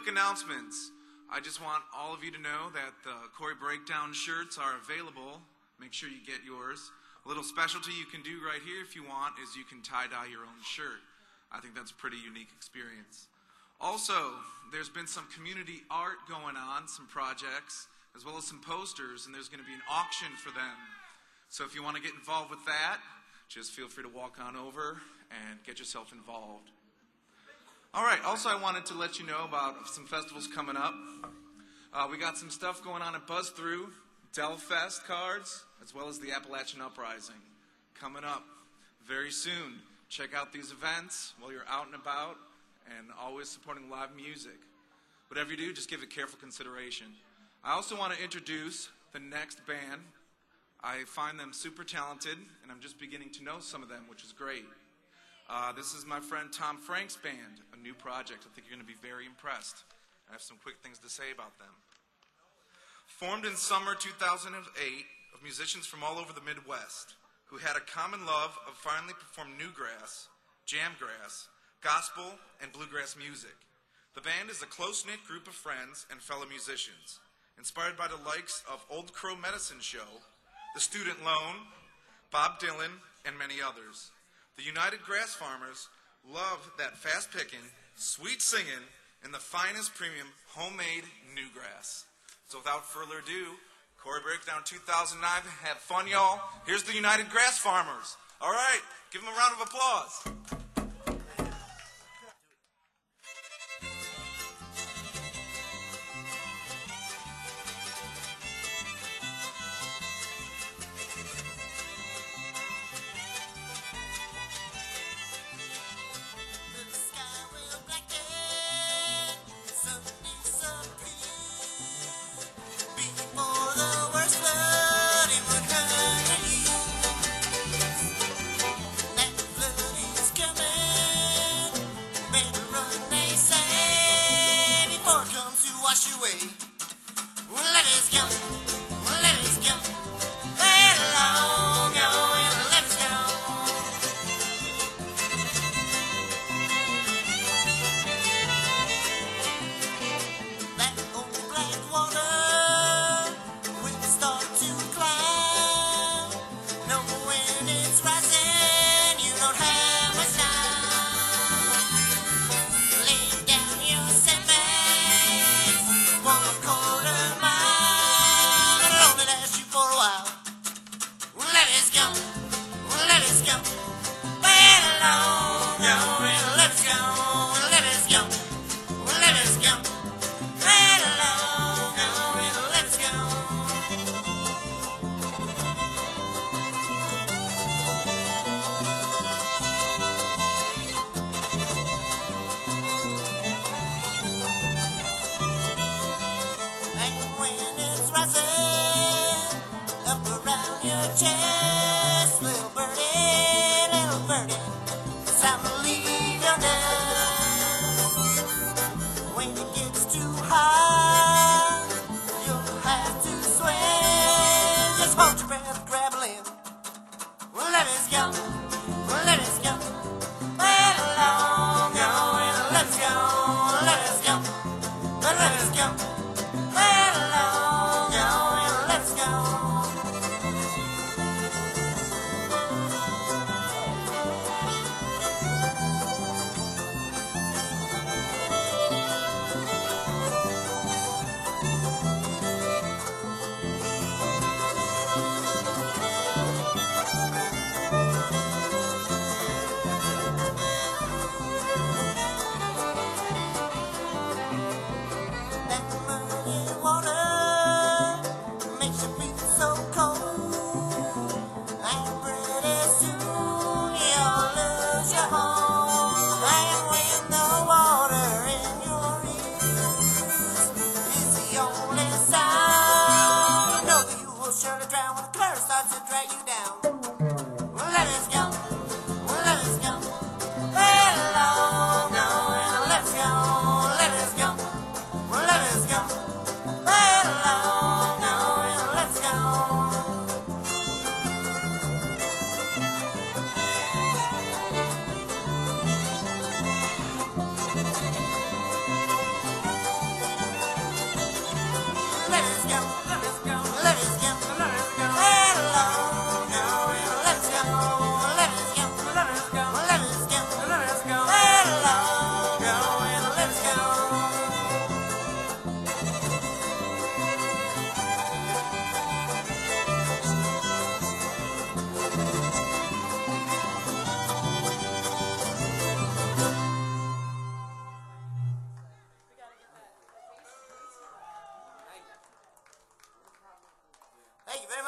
Announcements. I just want all of you to know that the Corey Breakdown shirts are available. Make sure you get yours. A little specialty you can do right here if you want is you can tie-dye your own shirt. I think that's a pretty unique experience. Also, there's been some community art going on, some projects, as well as some posters, and there's going to be an auction for them. So if you want to get involved with that, just feel free to walk on over and get yourself involved. All right, also I wanted to let you know about some festivals coming up. We got some stuff going on at Buzz Through, Delfest cards, as well as the Appalachian Uprising coming up very soon. Check out these events while you're out and about and always supporting live music. Whatever you do, just give it careful consideration. I also want to introduce the next band. I find them super talented, and I'm just beginning to know some of them, which is great. This is my friend Tom Frank's band, a new project. I think you're going to be very impressed. I have some quick things to say about them. Formed in summer 2008 of musicians from all over the Midwest who had a common love of finely performed newgrass, jamgrass, gospel, and bluegrass music. The band is a close-knit group of friends and fellow musicians, inspired by the likes of Old Crow Medicine Show, The Student Loan, Bob Dylan, and many others. The United Grass Farmers love that fast-picking, sweet singing, and the finest premium homemade newgrass. So without further ado, Corey Breakdown 2009. Have fun, y'all. Here's the United Grass Farmers. All right, give them a round of applause.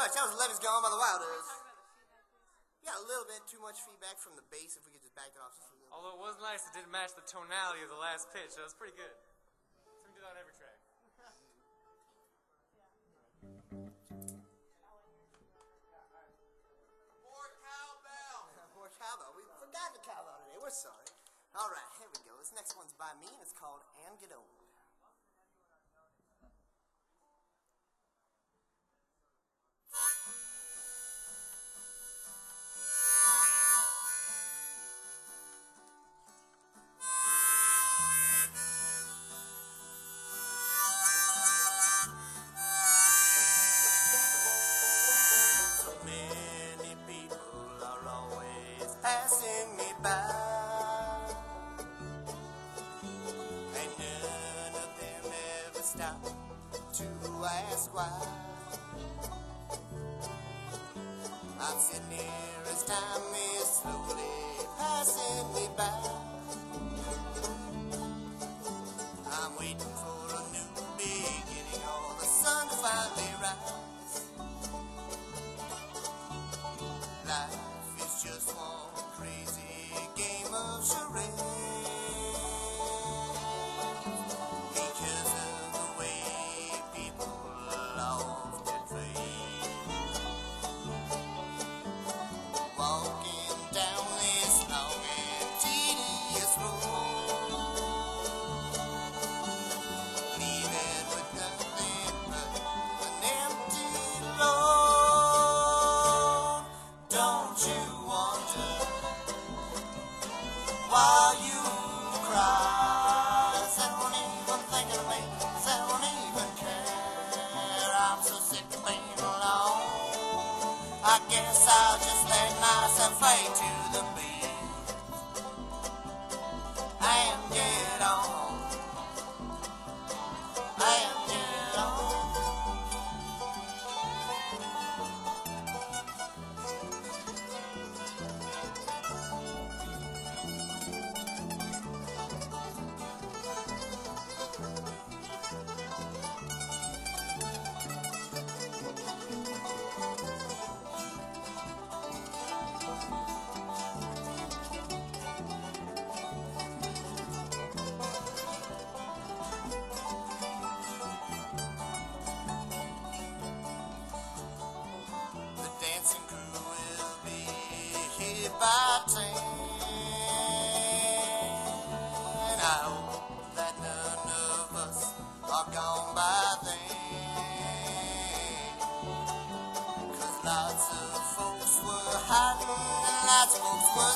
much. That was Levis Gone by the Wilders. Yeah, a little bit too much feedback from the bass. If we could just back it off just a little. Although it was nice, it didn't match the tonality of the last pitch. So it was pretty good. So we can do that on every track. More cowbell. More cowbell. We forgot the cowbell today. We're sorry. All right, here we go. This next one's by me, and it's called And Get Old. Passing me by, and none of them ever stop to ask why. I'm sitting here as time is slowly passing me by. I'm waiting for a new beginning, or the sun to finally rise. Life is just one crazy game of charades, because of the way people often fade. Walking down this long and tedious road, leaving with nothing but an empty load. Don't you wonder while you cry? Is anyone even thinking of me? Does anyone even care? I'm so sick of being alone. I guess I'll just let myself fade to the beat and get on. And get on. The dancing crew will be here by 10. I hope that none of us are gone by then, 'cause lots of folks were hiding and lots of folks were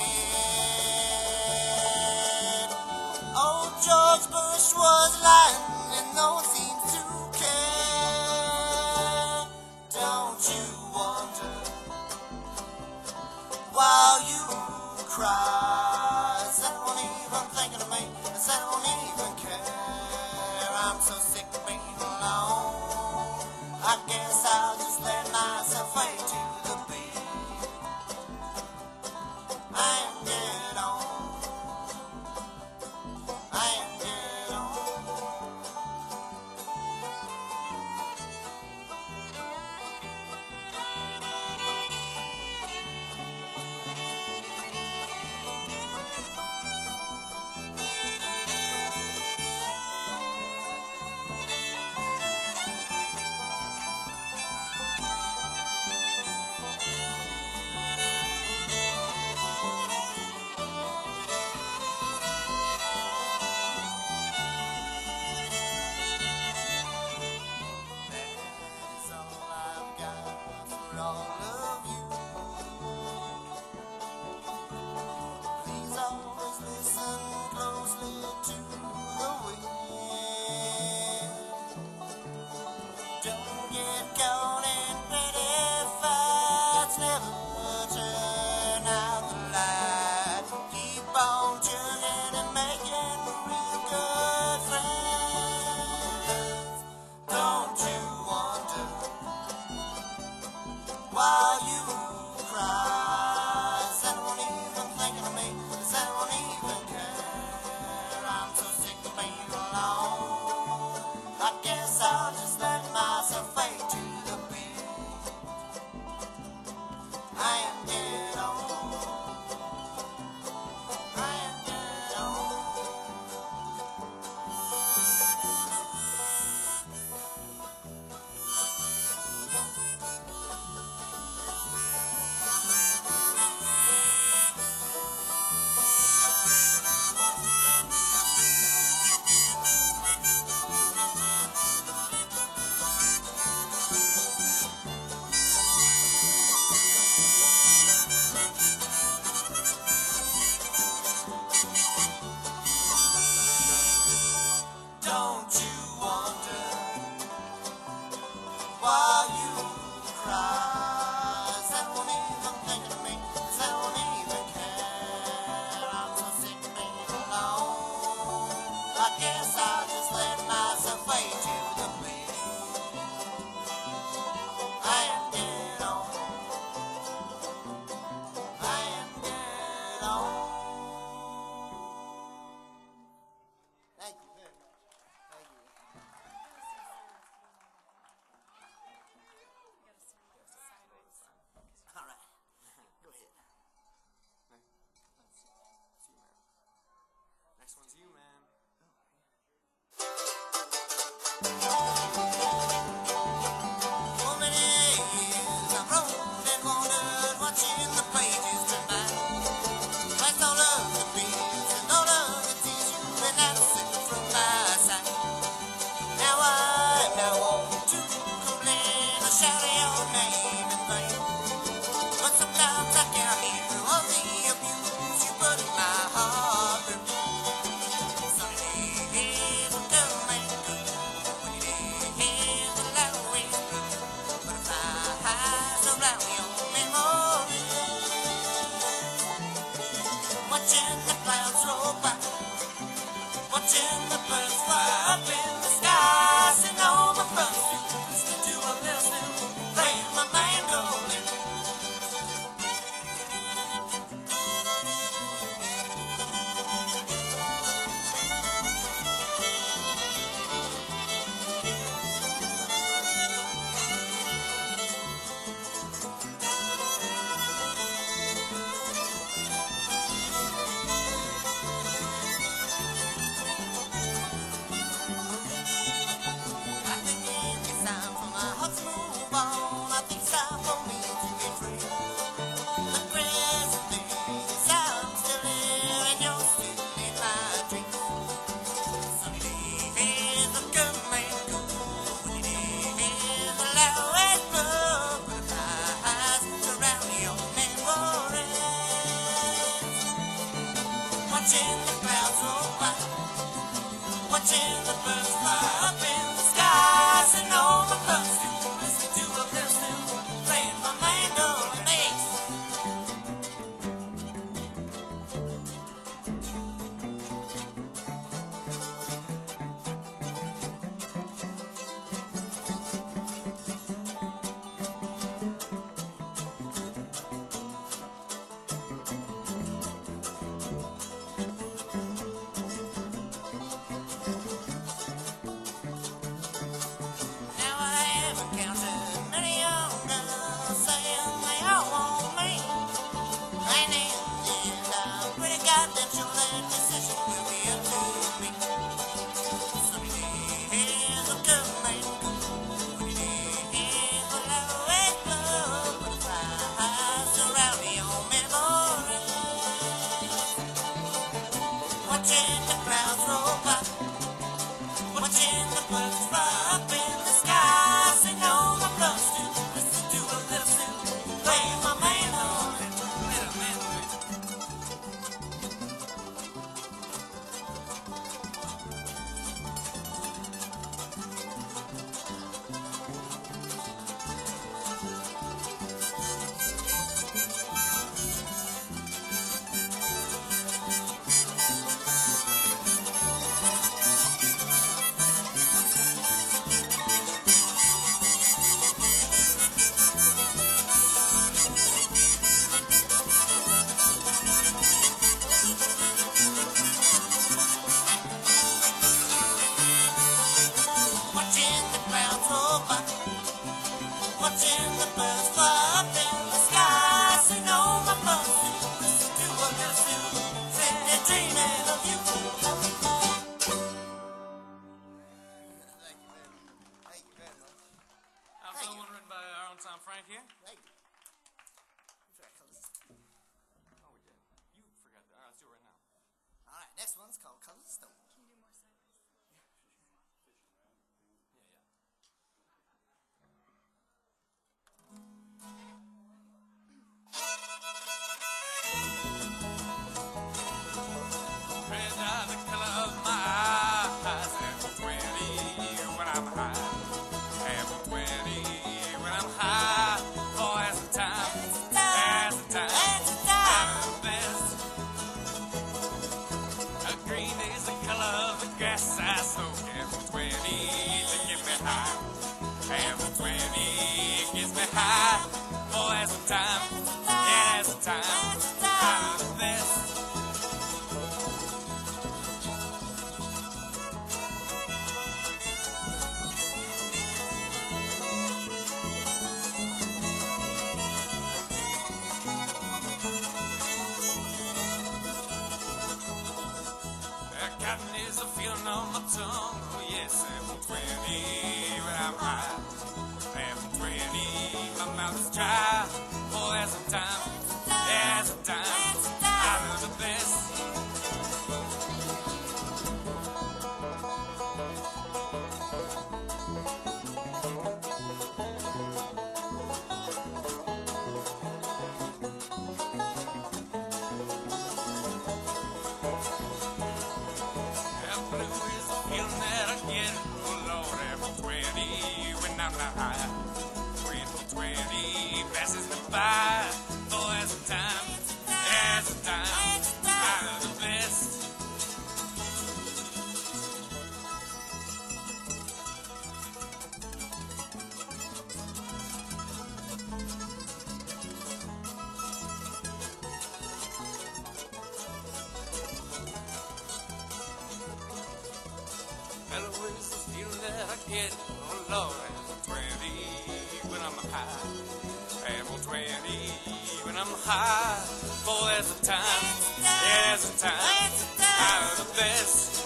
scared. Old George Bush was lying and no one seems to care. Don't you wonder while you cry? Is anyone even thinking of me? Does anyone even care? I'm so sick of being alone. I guess I'll just let myself fade to the beat and get on. And get on. I guess I'll just let myself fade to the bleed and get on. And get on. Thank you very much. Thank you. All right. Go ahead. Next one's you, man. For many years I've roamed and wandered, watching the pages turn by. Past all of the beats and all of the tears you've been absent from my sight. Now I'm not one to complain or shout your name in vain. But sometimes I can't hear all the abuse you put in my heart. Some days will come and go, when it is will always be. But if I surround your memory, watching the clouds roll by, watching the birds fly up in the sky, sing all my brothers do, listening to a listening, playing my mandolin. I think it's time for my heart to move on. I think it's time for me to be free. The crazy thing is I'm still here and you're still in my dreams. Some days will come and go, when it is will always blow. But if my eyes surround your memories, watching the clouds roll by, watching the birds fly up in the skies, and all my brothers do, listening to a listen, playing my mandolin bass. on my tongue. Oh yes, apple 20 when I'm high. Apple 20, my mouth is dry. Oh, there's a time, there's a time. I know the best. Passes me by. Oh, there's a time, there's a time. I know the best. Hello, is the feeling that I get? Oh, Lord, apple 20 when I'm high. Apple 20 when I'm high. Oh, there's a time, there's a time. I know the best.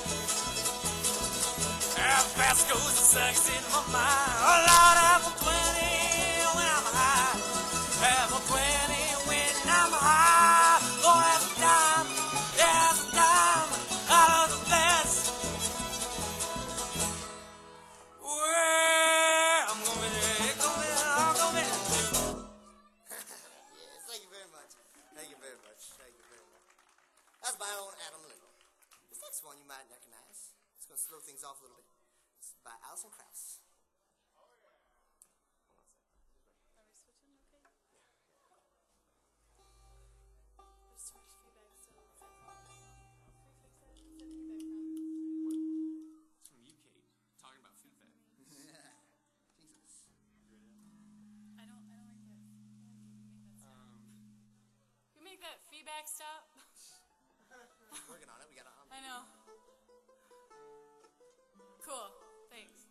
How fast goes the sex in my mind. Oh, Lord, apple 20 when I'm high. Apple 20 when I'm high. Oh, there's a time, there's a time. I know the best. Well, I'm gonna be Yes, thank you very much. Thank you very much. Thank you very much. That's my own Adam Little. This next one you might recognize. It's going to slow things off a little bit. It's by Alison Krauss. from you, Kate, talking about feedback. Jesus. I don't like that. You make that feedback stop. Working on it. We got to. I know. Cool. Thanks.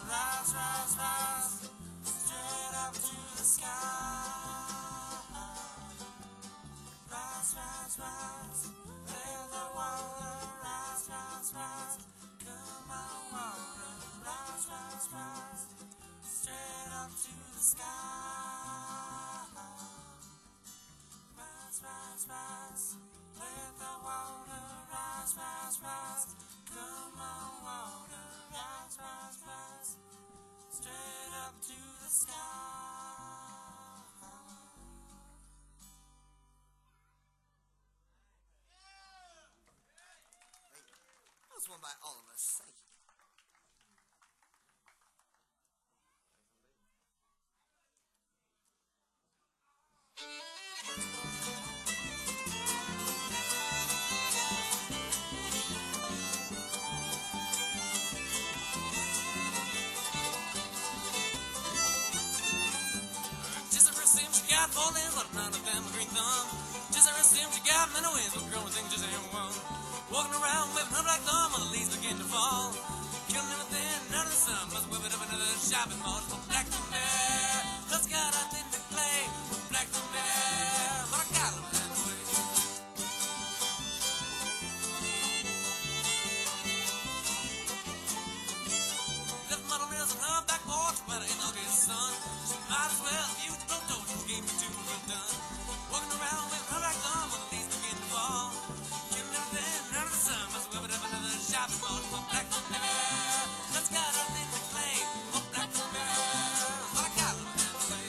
rise, rise, rise, straight up to the sky. Rise, rise, rise, let the water rise, rise, rise. Come on, water, rise, rise, rise, straight up to the sky. Rise, rise, rise, let the water rise, rise, rise. Come on, water, rise, rise, rise, straight up to the sky. That was one by all of us. Thank you. Just ever seems you got 4 limbs, but none of them a green thumb. Just ever seems you got many wings, but growing things just ain't one. Walking around with her black thumb when the leaves begin to fall. Killing everything under the sun, must whip it up another shopping mall. For black the bear, that's got nothing to play. For black the bear, but I got him anyway. Left model nails on her back porch, but I ain't no good son. She might as well use the blowtorch who gave me 2 good done. Walking around with her black thumb when the leaves begin to fall. Killing everything under the sun, must whip it up another shopping mall. For black the bear, that's got nothing to play. For black the bear, but I got him anyway.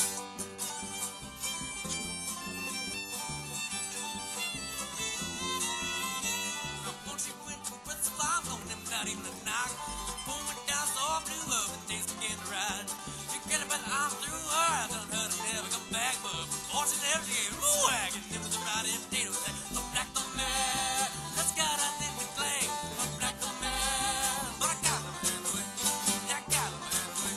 Won't you quit with the bomb on them, not even a knock. The phone went down, so I blew up and days began to ride. You get it, but I'm through her. I done heard her never come back, but fortune never gave me a wagon. It was a riding potato sack. The black the man, that's got nothing to play. The black the man, but I got him anyway. I got him anyway.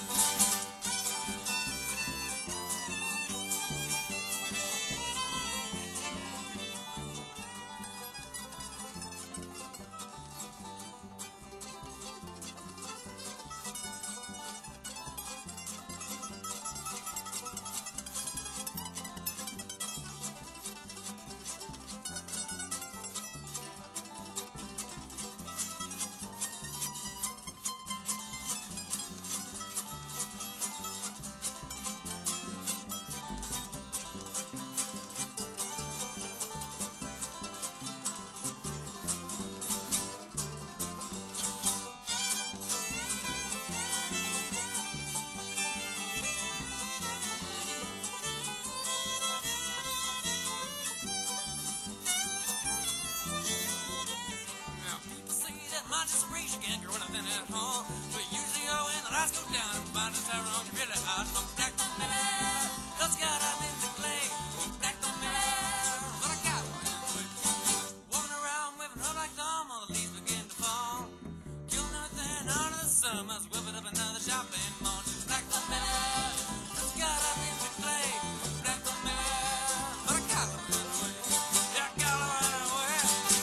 Now, people say that mind is a race, you can't grow anything at home. But usually, oh, when the lights go down, and find us how wrong you really are. So black the man, that's got nothing to play. Black the man, but I got him anyway. Walking around with her like thumb, all the leaves begin to fall. Killing everything under the sun, must whip it up another shopping mall. Just black the man, that's got nothing to play. Black the man, but I got him anyway. Yeah, I got him anyway.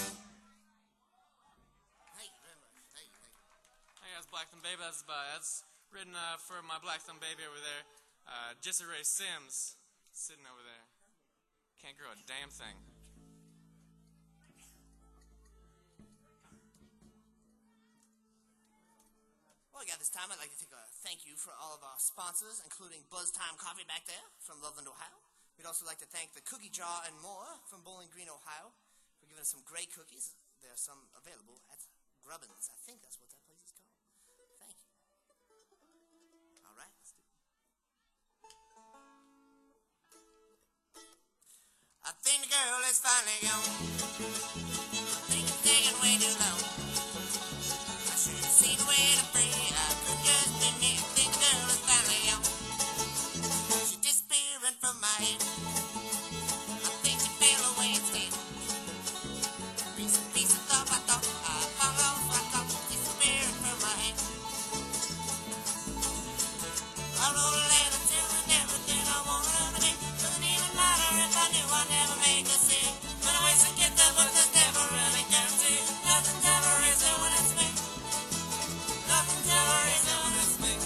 Thank you very much. Thank you, thank you. Hey guys, Black Thumb Baby. That's written for my Black Thumb Baby over there. Jesse Ray Sims, sitting over there. Can't grow a damn thing. Well, I got this time. I'd like to take a thank you for all of our sponsors, including Buzz Time Coffee back there from Loveland, Ohio. We'd also like to thank the Cookie Jar and More from Bowling Green, Ohio, for giving us some great cookies. There are some available at Grubbins. I think that's what that place is called. Thank you. All right, let's do it. I think the girl is finally gone. I think it's taking way too long. I should have seen the way to free. I could just admit, I think the girl is finally gone. She's disappearing from my head. I think she fell away instead. Piece of thought I thought I followed, so I thought she's disappearing from my head. I wrote a letter telling everything I wanted her to be. Doesn't even matter if I knew I'd never make her see. When I waste to get the book, there's never really guaranteed. Nothing's ever easy when it's me. Nothing's ever easy when it's me.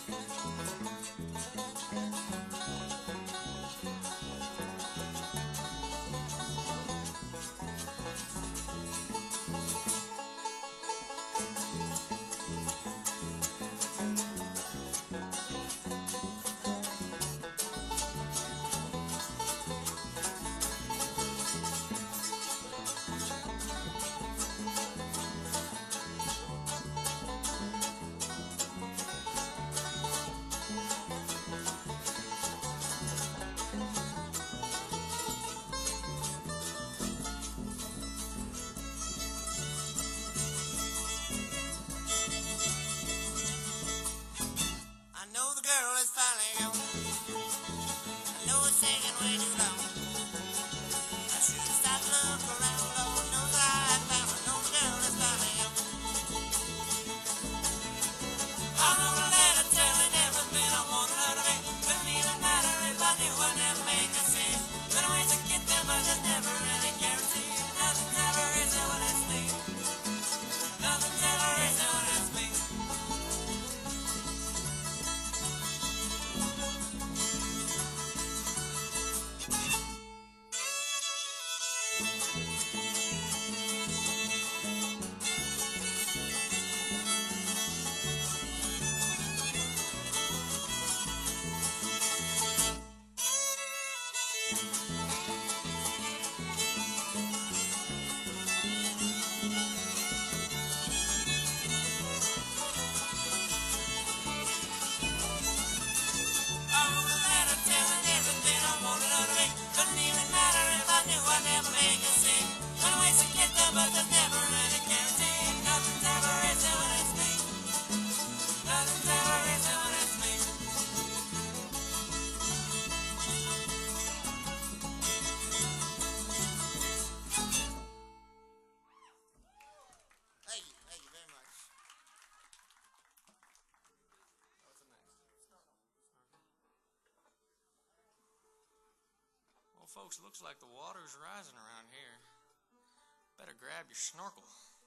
I know the girl is finally gone. I know it's taking way too long. I should stop look around. Lord knows I found. I know the girl is finally gone. I'm gonna let her tell me everything I want her to be. Wouldn't even matter if I knew I never make a scene. Gonna wait to get there, but there's never any guarantee. Nothing's ever is what it's me. Nothing's ever is what it's me. Thank you very much. Well, folks, looks like the water's rising around here. Better grab your snorkel.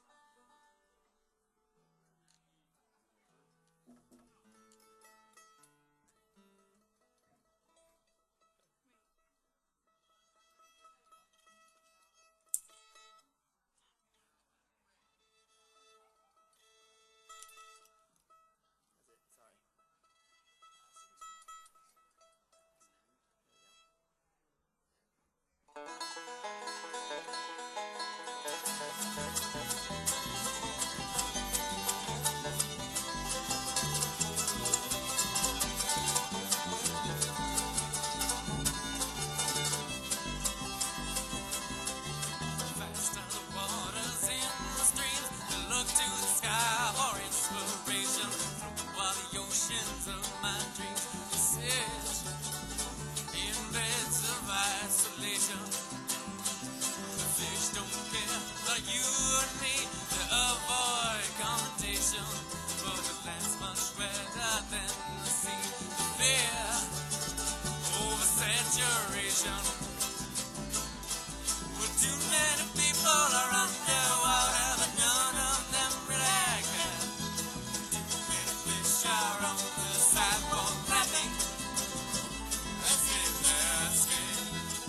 Fast are the waters in the streams that look to the sky for inspiration. While the oceans of my dreams sit in beds of isolation. The fish don't care like you and me. They avoid confrontation, but the land's much better than the sea. The fear oversaturation. Well, too many people are underwater, but none of them really care. Too many fish are on the sidewalk laughing as if they're scared.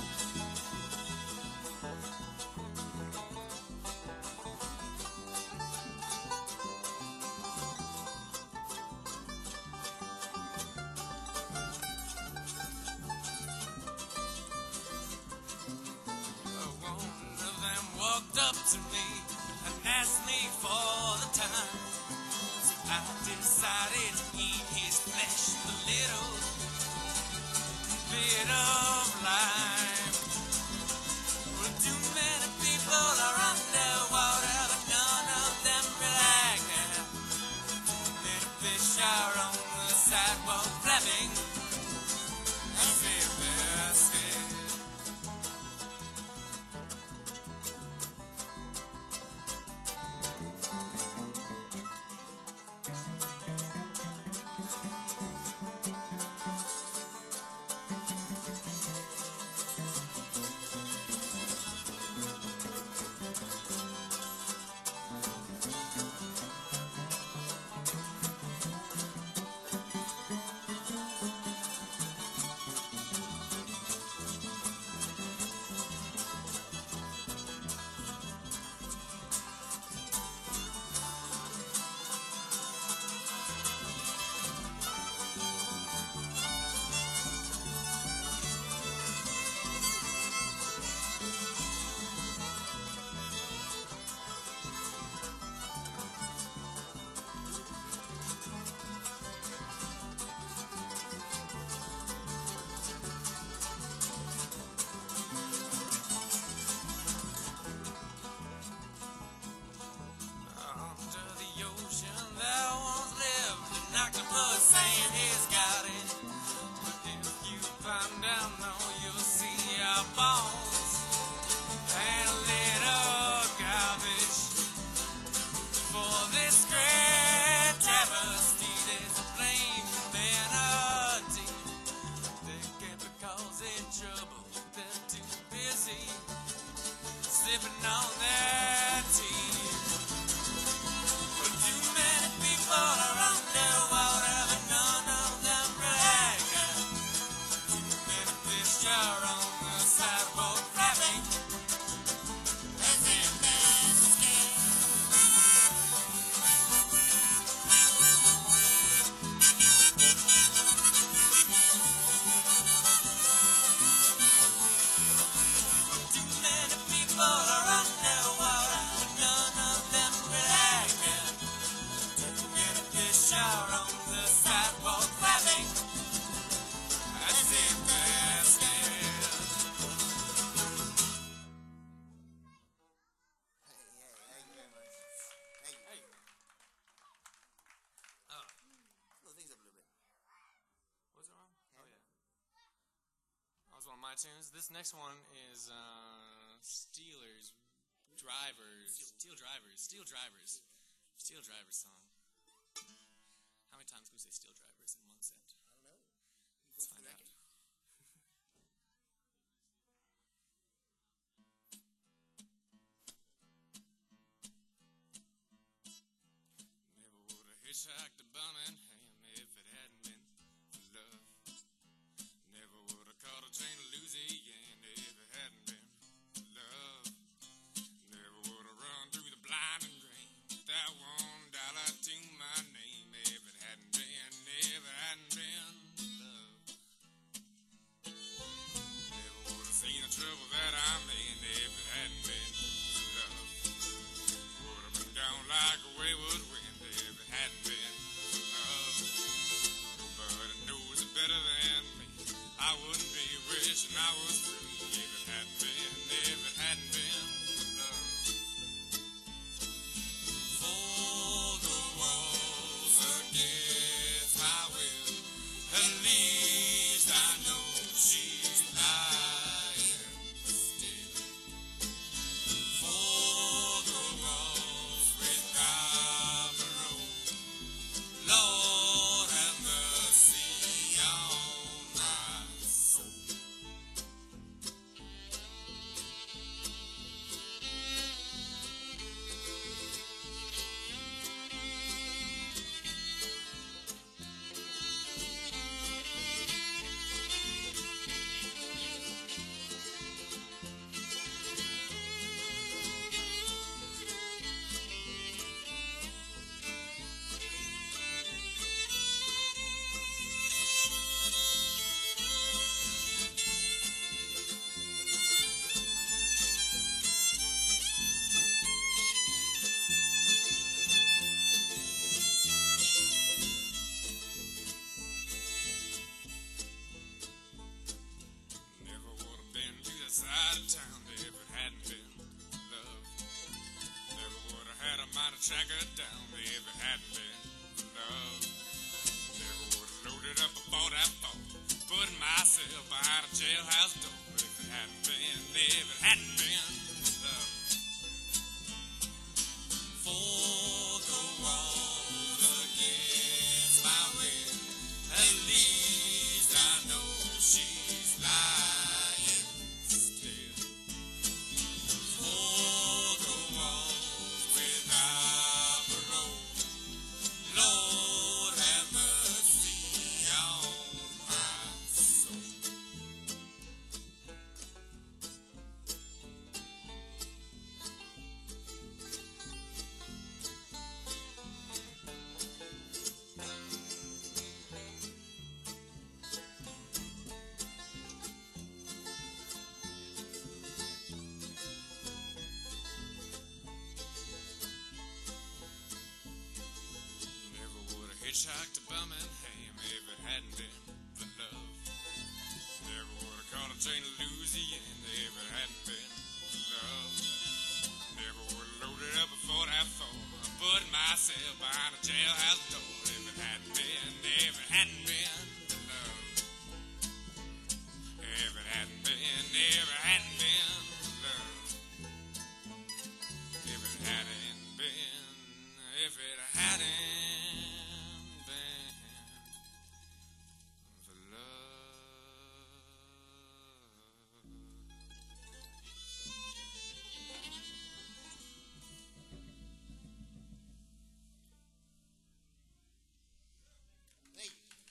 One of them walked up to me and asked me for the time. So I decided to eat his flesh with a little bit of lime. Well, too many people are underwater, but none of them really care. Too many fish are on the sidewalk flapping as if they're scared. my tunes. This next one is Steel Drivers song. How many times can we say Steel Drivers in one set? I don't know. Let's find out. Never would have hitchhiked to Birmingham if it hadn't been for love. Never would have caught a train to Louisiana if it hadn't been for love. Never would have run through the blinding rain with that $1 to my name if it hadn't been for love. Never would have seen the trouble that I'm in if it hadn't been for love. Would have been gone like a wayward wind if it hadn't been for love. Nobody knows it better than me. I wouldn't be wishing I was free if it hadn't been for love. For the walls against my will, at least I know she's lying still. For the walls without a road, Lord have mercy on my soul. Never would have been to the side of town if it hadn't been for love. Never would have had a mind to track her down if it hadn't been for love. Never would have loaded up a 44, putting myself behind a jailhouse door if it hadn't been for love. For the walls against my will, at least I know she's lying still. For the walls without a road, Lord have mercy on my soul. Never would have hitchhiked to Birmingham if it hadn't been for love. Never would have caught a train to Louisiana if it hadn't been for love. Never would have loaded up a 44, put myself behind a jailhouse door if it hadn't been for love. If it hadn't been for love. If it hadn't been for Hey,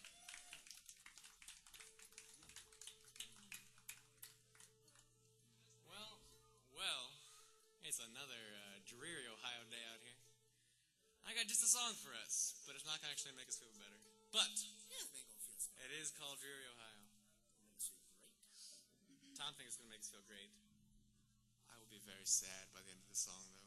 Well, it's another dreary Ohio day out here. I got just a song for us, but it's not going to actually make us feel better. But yeah, they gonna feel smart. it is called Dreary Ohio. Makes you great. Tom thinks it's going to make us feel great. I will be very sad by the end of the song, though.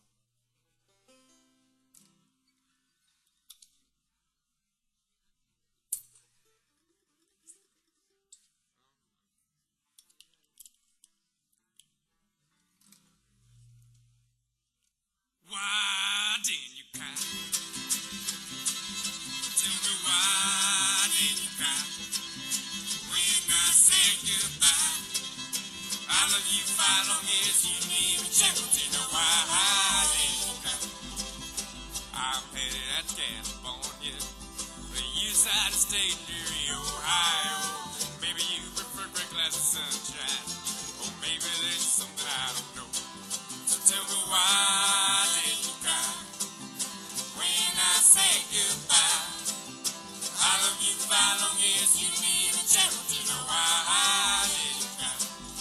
Why didn't you cry? Tell me why didn't you cry when I said goodbye? you 5 long years, you need a chance to know why I didn't cry. I'm headed out to California, the east side of state, Erie, Ohio. Maybe you prefer a glass of sunshine, or maybe there's something I don't know. So tell me why did you cry when I say goodbye? I love you 5 long years, you need a chance to know why I did you cry.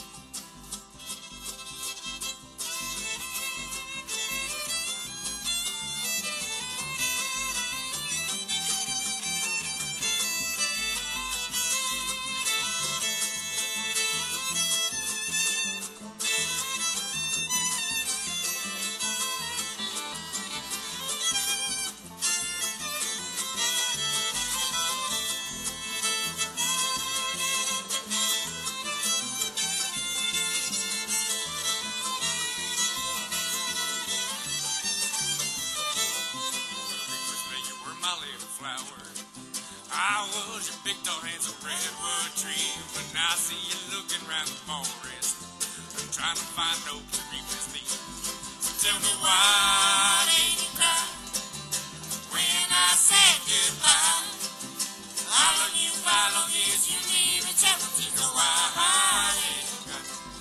You were my little flower. I was your big tall handsome redwood tree. When I see you looking round the forest, I'm trying to find hope to replace me. So tell me why did you cry when I said goodbye? I love you 5 long years, you need a chance to know why did you cry.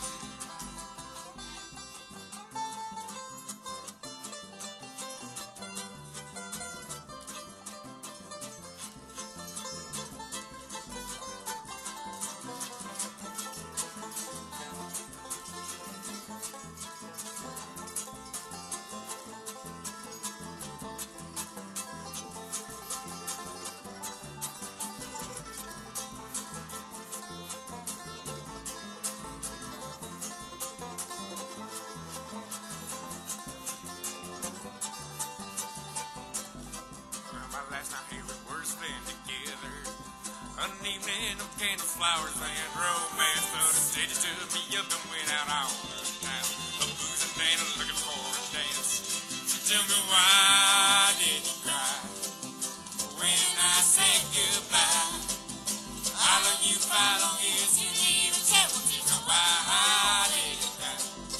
My last night here we were spent together. An evening of candy flowers and romance. But instead you stood me up and went out on the town. A boozing man and looking for a dance. So tell me why did you cry when I said goodbye? I love you 5 long years, you need a chance to know why did you cry?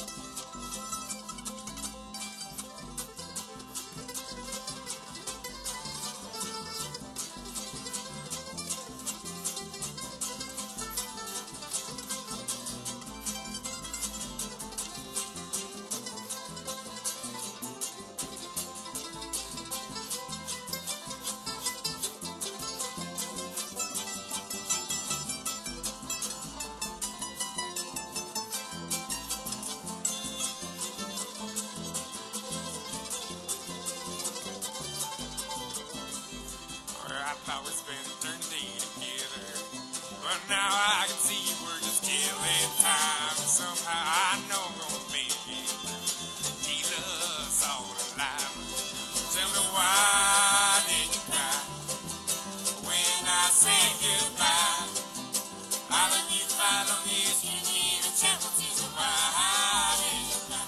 I thought we spent eternity together, but now I can see we're just killing time. Somehow I know I'm gonna make it through. Keep us all alive. Tell me why did you cry when I said goodbye? I love you 5 long years, you need a chance to know why did you cry?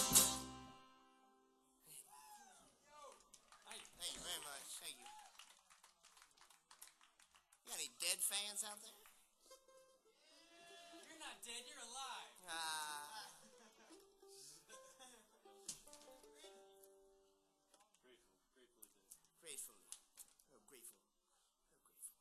Thank you very much. Thank you. You got any dead fans out there? You're not dead, you're alive. Grateful. Oh, grateful. Oh, grateful.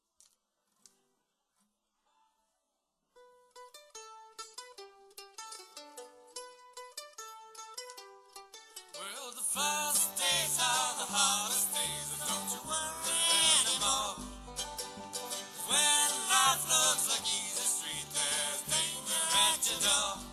Well, the first days are the hardest days, and don't you worry anymore. When life looks like easy street, there's danger at your door.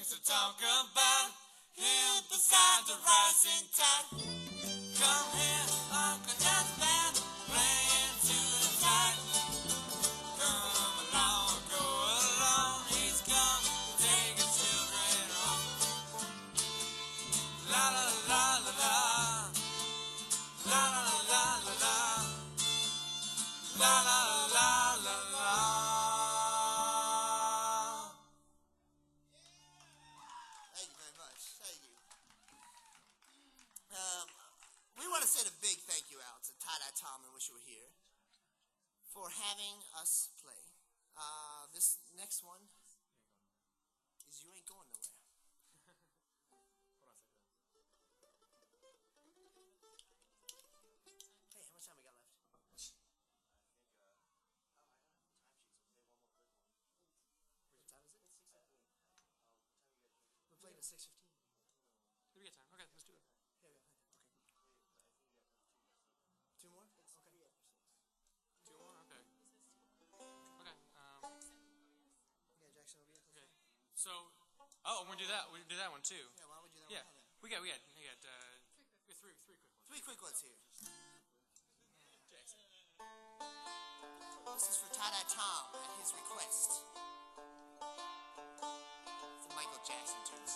things to talk about. Here beside the rising tide. Come here, Uncle John's band, playing to the tide. Come along, go along, he's come to take his children home. La la la la la, la la la la la, la la la la la. Thank you very much. Thank you. We want to send a big thank you out to Tie-Dye Tom and Wish You Were Here for having us play. This next one is You Ain't Going Nowhere. Hey, how much time we got left? What time is it? 6:15. We're playing at 6:15. We get time. Okay, let's do it. Yeah, okay. Two more? Okay. 2 more? Okay. Okay. Yeah, Jackson will be here. Okay. So, oh, we do that. We do that one too. Yeah, why don't we do that Yeah. one now then? We got three quick ones. 3 quick ones here. Jackson. This is for Tie-Dye Tom at his request. It's a Michael Jackson tune.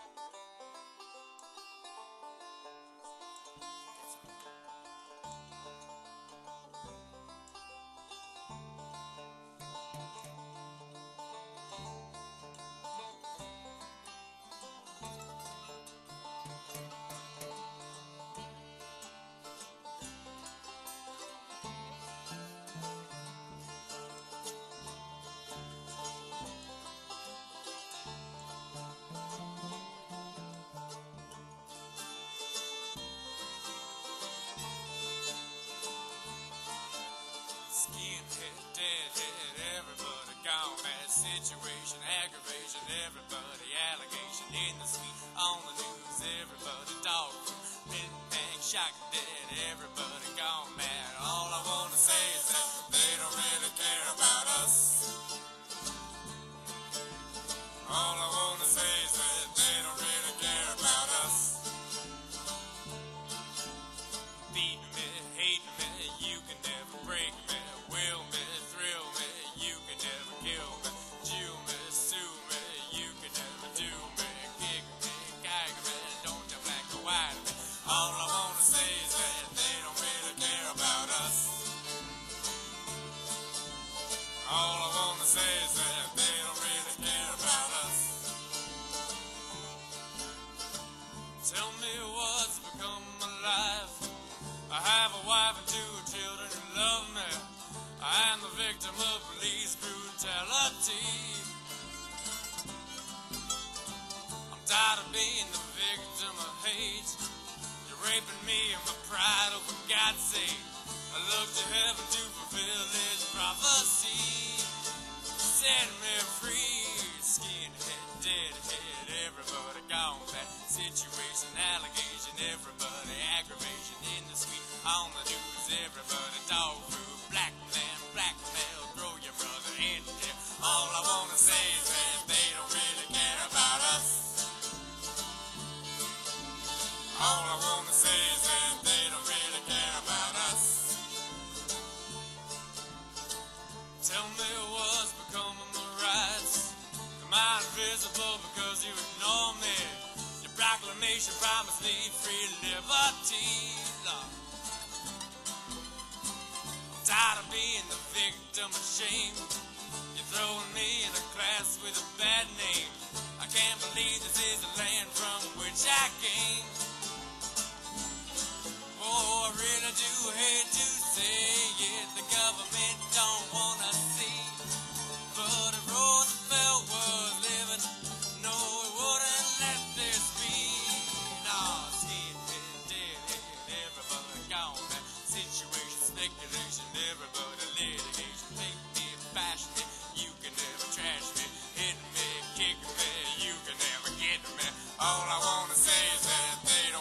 That's right. Skinhead, deadhead, everybody gone. Bad situation, aggravation, everybody allegation in the street, on the news, everybody dog food, pin bang, shock dead, everybody gone mad. All I wanna say is that they don't really care about us. All I wanna say is that they don't really care about us. Beat me, hate me, you can never break me. Will me, thrill me, you can never kill me. Jew me, sue me, you can never do me. Kick me, gag me, don't you black or white me. All I wanna say is that they don't really care about us. All I wanna say is that they don't really care about us. Tell me what's become of my life. I have a wife and 2 children who love me. I am the victim of police brutality. I'm tired of being the victim of hate. You're raping me and my pride, oh for God's sake. I look to heaven to fulfill His prophecy. Set me free, skinhead, deadhead, everybody gone bad. Situation, allegation, everybody aggravation in the street, on the news, everybody dog food, black mail, throw your brother in jail. All I wanna say is that they don't really care about us. All I wanna say is that they don't really care about us. Tell me what's become of my rights. Am I invisible because you ignore me? Your proclamation promised me free liberty. Lord. I'm tired of being the victim of shame. You're throwing me in a class with a bad name. I can't believe this is the land from which I came. Oh, I really do hate to say it. The government don't wanna see. But if Roosevelt was living, no, he wouldn't let this be. Nah, skinhead, deadhead, everybody gone back. Situation, speculation, everybody litigation. Take me, bash me, you can never trash me. Hit me, kick me, you can never get me. All I wanna say is that they don't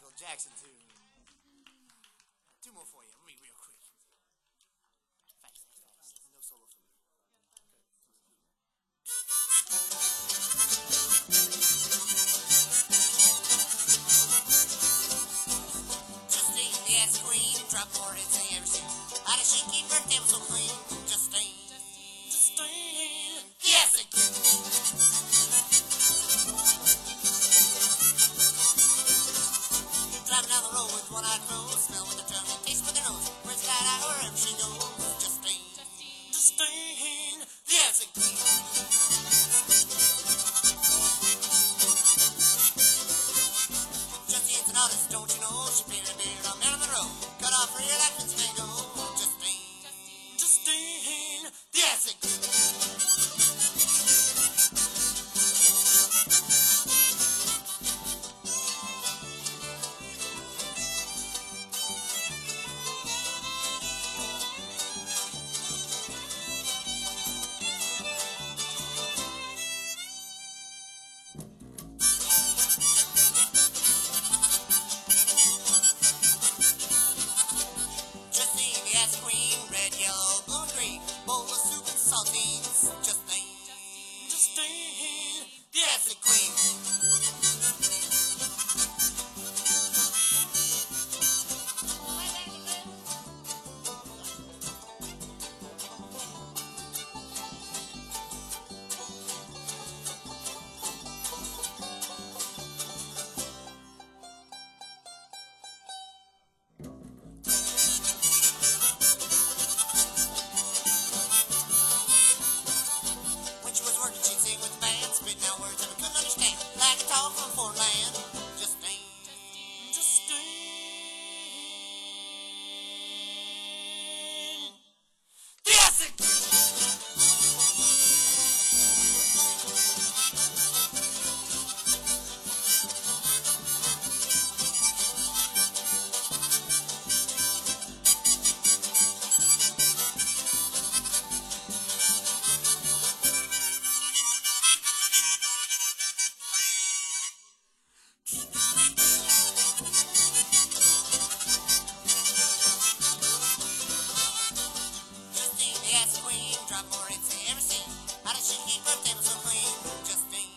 Michael Jackson too. Two more for you. Let me real quick. Fast. No solo for me. Justine, the ass queen, drop more hits than you ever seen. How does she keep her table so clean? Justine, the ass driving down the road with one-eyed clothes, smell with her tongue and taste with her nose. Where's that eye wherever she goes? Justine, the ass Justine's an artist, don't you know? She painted a beard on middle of the road, cut off her ear like Vincenzo. Justine, the ass Justine, the ass queen, red, yellow, blue, and green, bowl of soup and saltines. Justine, the ass queen. When she was working, she'd sing with the band, spitting out words that we couldn't understand, like a talk from foreign land. Justine, the ass Justine, the ass queen, drop more hits than you ever seen. How does she keep her table so clean? Justine,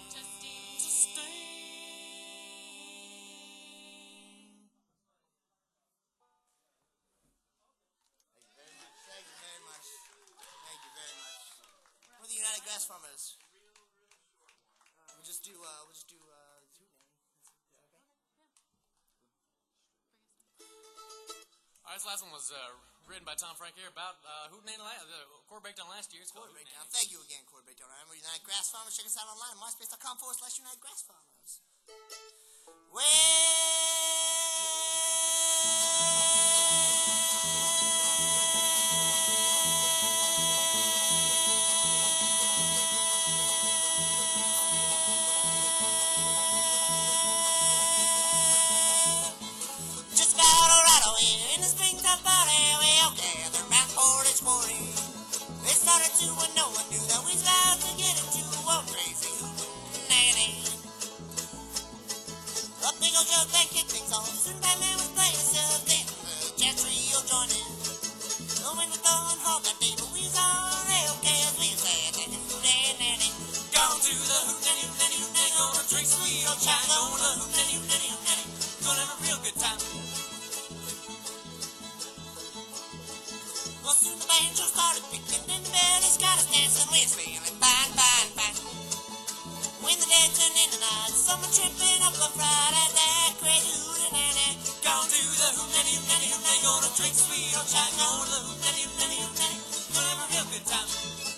Thank you very much. Thank you very much. We're the United Grass Farmers. We'll just do Hoot Name. All right, this last one was written by Tom Frank here about Hootenanny, the Chord Breakdown last year. It's called Breakdown. Hootenanny. Thank you again, Chord Breakdown. Remember United Grass Farmers. Check us out online at myspace.com/United Grass Farmers. Just about alright out here in the springtime party, we all gathered round Portage Quarry. They started to when no one knew that we was about to get into a crazy hootenanny. A big old jug that kicked things off, soon Batman was playing himself, then the jazz trio joined in. The wind was blowing hard that day, but we was all okay as we was at that hootenanny. Gone to the hootenanny, gonna drink sweet old chai, going to the hootenanny, gonna have a real good time. Well, soon the banjo started picking, and the bellies got us dancing. We was feeling fine. When the day turned into night, someone tripping up a fried at that crazy hootenanny. Gone to the hootenanny, gonna drink sweet old chai, going to the hootenanny, gonna have a real good time.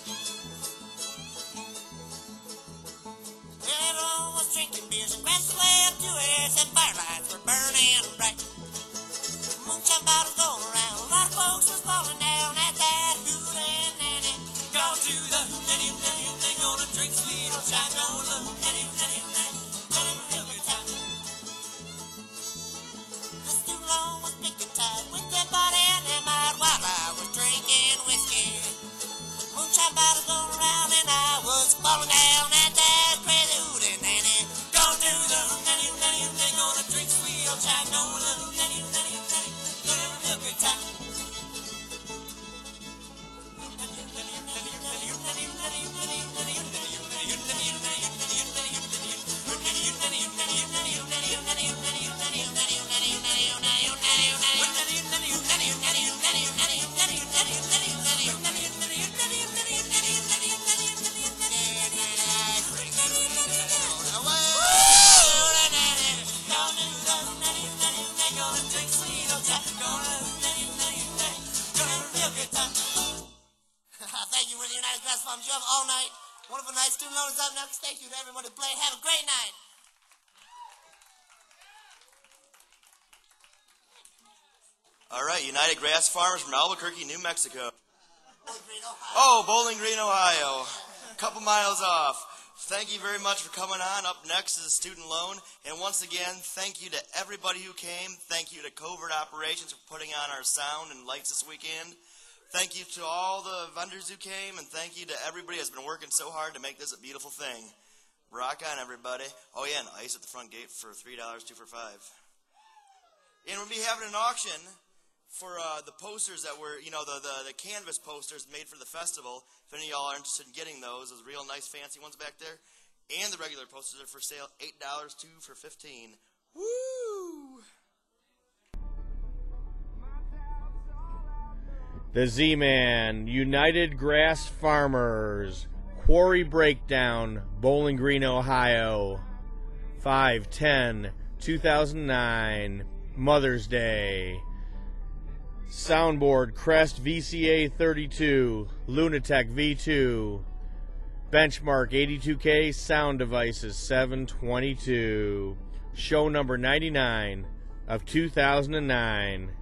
Well, everyone was drinking beers and crashed way up to airs, and firelights were burning bright. Moonshine bottles going around, a lot of folks was falling down at that hootenanny. Gone to the hootenanny, gonna drink sweet old chai, going to the hootenanny, gonna have a real good time. The stew long was picking tight with their body and their mind while I was drinking whiskey. Moonshine bottles going around and I was falling down at that crazy hootenanny. Gone to the hootenanny, gonna drink sweet old chai, going United Grass Farm Drum all night. Wonderful night. Student loan is up next. Thank you to everyone who played. Have a great night. All right, United Grass Farmers from Albuquerque, New Mexico. Bowling Green, Ohio. Oh, Bowling Green, Ohio. A couple miles off. Thank you very much for coming on. Up next is a student loan. And once again, thank you to everybody who came. Thank you to Covert Operations for putting on our sound and lights this weekend. Thank you to all the vendors who came, and thank you to everybody who's been working so hard to make this a beautiful thing. Rock on, everybody. Oh, yeah, and ice at the front gate for $3, 2 for $5. And we'll be having an auction for the posters that were, the canvas posters made for the festival. If any of y'all are interested in getting those real nice fancy ones back there. And the regular posters are for sale, $8, 2 for $15. Woo! The Z-Man, United Grass Farmers, Quarry Breakdown, Bowling Green, Ohio, 5/10/2009, Mother's Day. Soundboard, Crest VCA 32, Lunatech V2, Benchmark 82K, Sound Devices 722, show number 99 of 2009.